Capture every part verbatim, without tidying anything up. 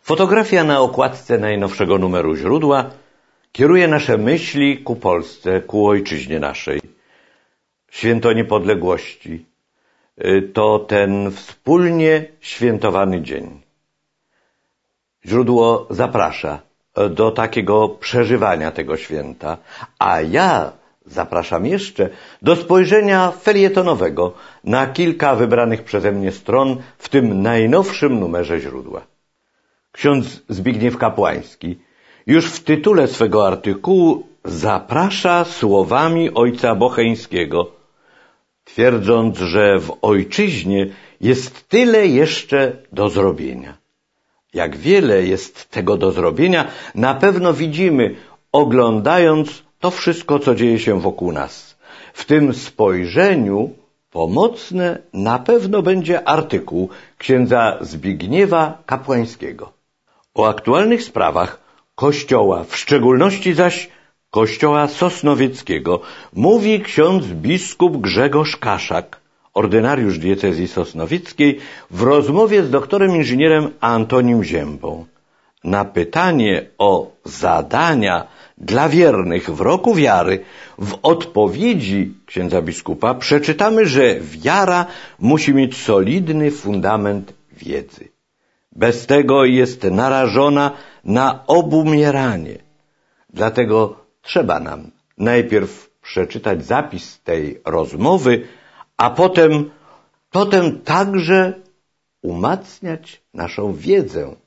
Fotografia na okładce najnowszego numeru Źródła kieruje nasze myśli ku Polsce, ku ojczyźnie naszej. Święto Niepodległości to ten wspólnie świętowany dzień. Źródło zaprasza do takiego przeżywania tego święta, a ja zapraszam jeszcze do spojrzenia felietonowego na kilka wybranych przeze mnie stron w tym najnowszym numerze Źródła. Ksiądz Zbigniew Kapłański już w tytule swego artykułu zaprasza słowami ojca Bocheńskiego, twierdząc, że w ojczyźnie jest tyle jeszcze do zrobienia. Jak wiele jest tego do zrobienia, na pewno widzimy, oglądając to wszystko, co dzieje się wokół nas. W tym spojrzeniu pomocny na pewno będzie artykuł księdza Zbigniewa Kapłańskiego o aktualnych sprawach Kościoła, w szczególności zaś Kościoła Sosnowieckiego, mówi ksiądz biskup Grzegorz Kaszak, ordynariusz diecezji sosnowieckiej, w rozmowie z doktorem inżynierem Antonim Ziębą. Na pytanie o zadania dla wiernych w roku wiary, w odpowiedzi księdza biskupa przeczytamy, że wiara musi mieć solidny fundament wiedzy. Bez tego jest narażona na obumieranie. Dlatego trzeba nam najpierw przeczytać zapis tej rozmowy, a potem, potem także umacniać naszą wiedzę.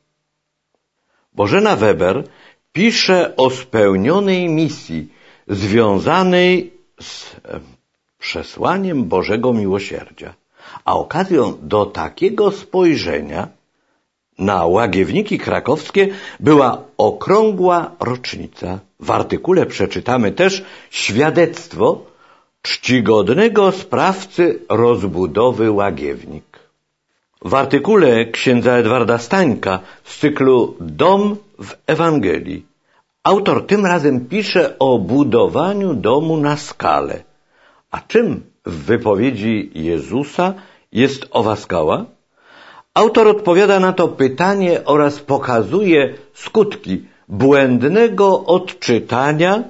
Bożena Weber pisze o spełnionej misji związanej z przesłaniem Bożego Miłosierdzia, a okazją do takiego spojrzenia na łagiewniki krakowskie była okrągła rocznica. W artykule przeczytamy też świadectwo czcigodnego sprawcy rozbudowy Łagiewnik. W artykule księdza Edwarda Stańka z cyklu Dom w Ewangelii autor tym razem pisze o budowaniu domu na skalę. A czym w wypowiedzi Jezusa jest owa skała? Autor odpowiada na to pytanie oraz pokazuje skutki błędnego odczytania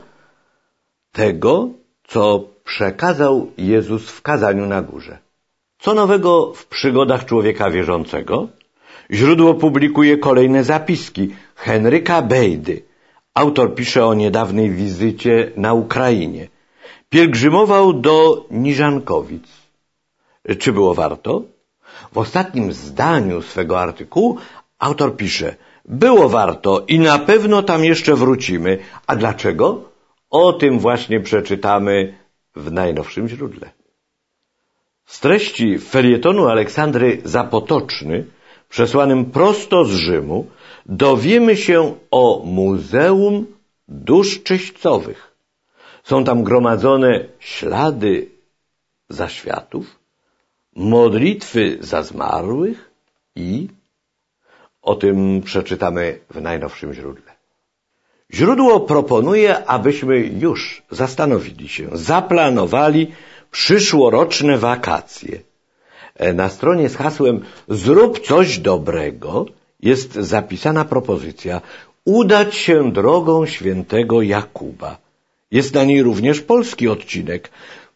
tego, co przekazał Jezus w kazaniu na górze. Co nowego w przygodach człowieka wierzącego? Źródło publikuje kolejne zapiski Henryka Bejdy. Autor pisze o niedawnej wizycie na Ukrainie. Pielgrzymował do Niżankowic. Czy było warto? W ostatnim zdaniu swego artykułu autor pisze: było warto i na pewno tam jeszcze wrócimy. A dlaczego? O tym właśnie przeczytamy w najnowszym źródle. Z treści felietonu Aleksandry Zapotoczny, przesłanym prosto z Rzymu, dowiemy się o Muzeum Dusz Czyśćcowych. Są tam gromadzone ślady zaświatów, modlitwy za zmarłych i o tym przeczytamy w najnowszym źródle. Źródło proponuje, abyśmy już zastanowili się, zaplanowali przyszłoroczne wakacje. Na stronie z hasłem "Zrób coś dobrego" jest zapisana propozycja udać się drogą świętego Jakuba. Jest na niej również polski odcinek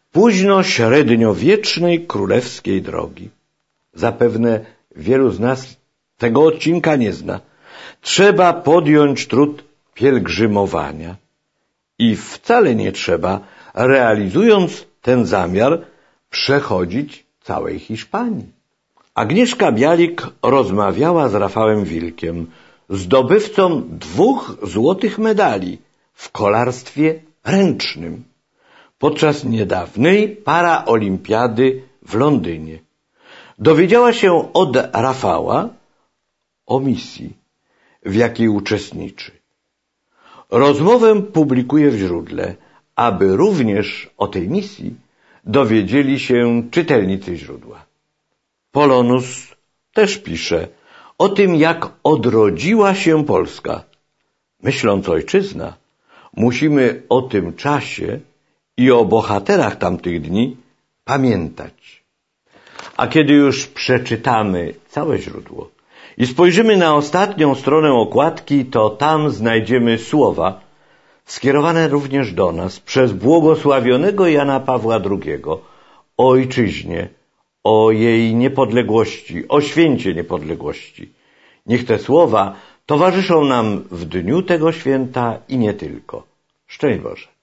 późno-średniowiecznej królewskiej drogi. Zapewne wielu z nas tego odcinka nie zna. Trzeba podjąć trud pielgrzymowania. I wcale nie trzeba, realizując ten zamiar, przechodzić całej Hiszpanii. Agnieszka Bialik rozmawiała z Rafałem Wilkiem, zdobywcą dwóch złotych medali w kolarstwie ręcznym podczas niedawnej paraolimpiady w Londynie. Dowiedziała się od Rafała o misji, w jakiej uczestniczy. Rozmowę publikuje w źródle, aby również o tej misji dowiedzieli się czytelnicy źródła. Polonus też pisze o tym, jak odrodziła się Polska. Myśląc ojczyzna, musimy o tym czasie i o bohaterach tamtych dni pamiętać. A kiedy już przeczytamy całe źródło i spojrzymy na ostatnią stronę okładki, to tam znajdziemy słowa skierowane również do nas przez błogosławionego Jana Pawła drugiego o ojczyźnie, o jej niepodległości, o święcie niepodległości. Niech te słowa towarzyszą nam w dniu tego święta i nie tylko. Szczęść Boże.